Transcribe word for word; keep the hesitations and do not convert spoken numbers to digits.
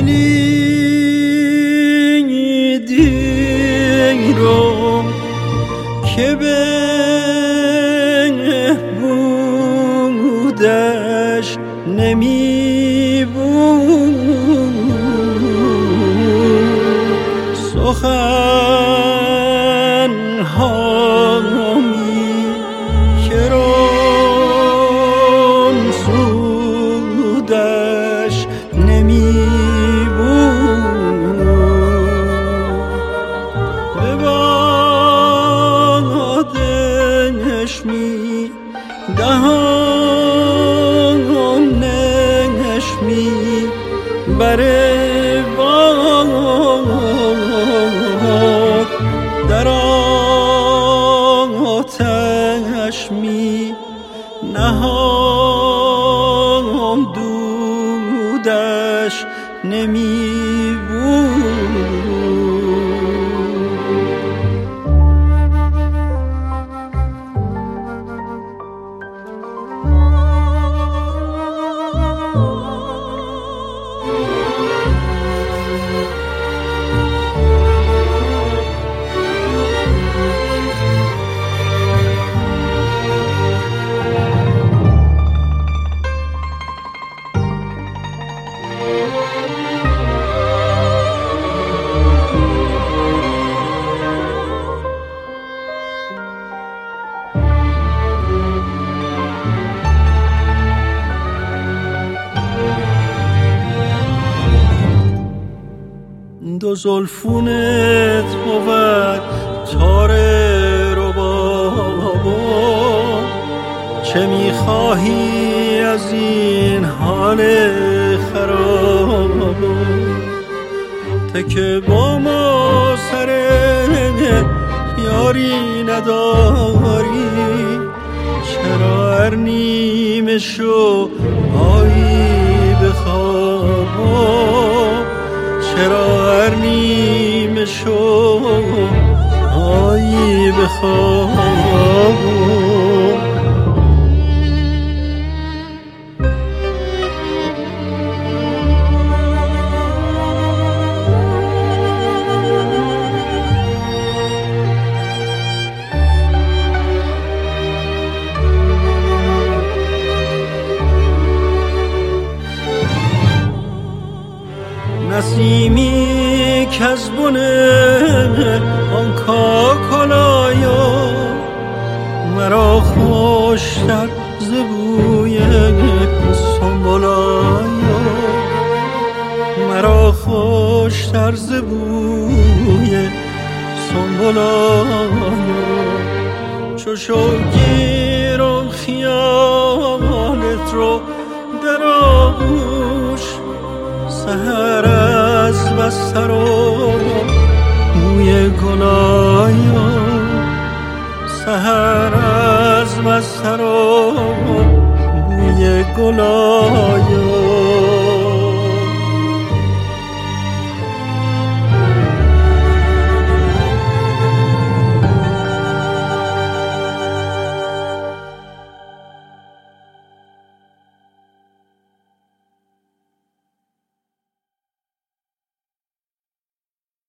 شنیدی رو که بودش نمی بود سخن هامی که رون سودش نمی بود به بادش می دهانش می بره باد در آتش می نهام دودش نمی بود دو زلفونت بود تاره رو بابا چه میخواهی از این حال خراب تکه با ما سر یاری نداری چرا هر نیمه شو آیی بخواب چرا هر نیمه شو آیی بخواب نسیمی که از بنه آن کاکلایا مرا خوشتر ز بوی سنبلایا مرا خوشتر ز بوی سنبلایا چو شوگیرم خیالت رو در آغوش سحر از بستر و بوی گلایا سحر از بستر و بوی گلایا